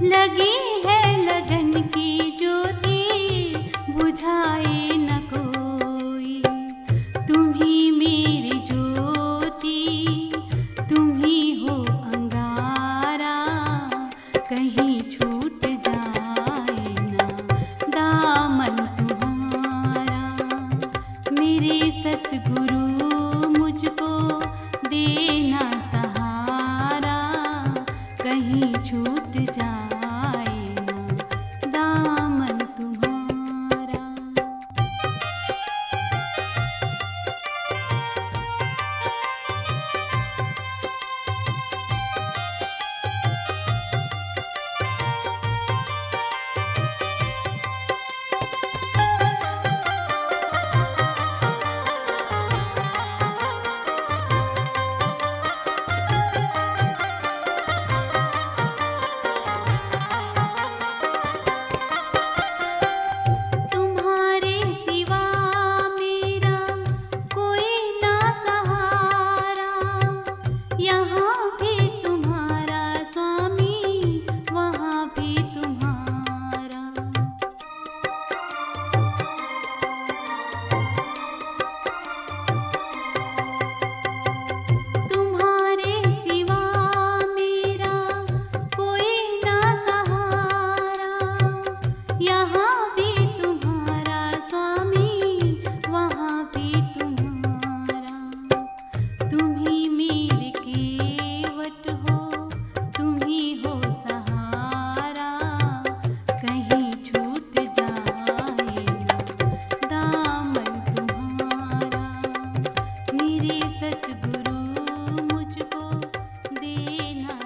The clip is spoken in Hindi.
लगी है लगन की ज्योति, बुझाए न कोई। तुम ही मेरी ज्योति, तुम ही हो अंगारा, कहीं छूट जाए ना दामन तुम्हारा। मेरे सतगुरु मुझको देना सहारा, कहीं छूट जाए ना दामन तुम्हारा। तुम्हारे सिवा मेरा कोई ना सहारा, यहाँ भी तुम्हारा स्वामी, वहाँ भी तुम्हारा। तुम्हारे सिवा मेरा कोई ना सहारा, यहाँ भी तुम्हारा स्वामी, वहाँ भी तुम्हारा। तुम ही मेरे केवट हो, तुम ही हो सहारा, कहीं छूट जाए ना दामन तुम्हारा। मेरे सतगुरु मुझको देना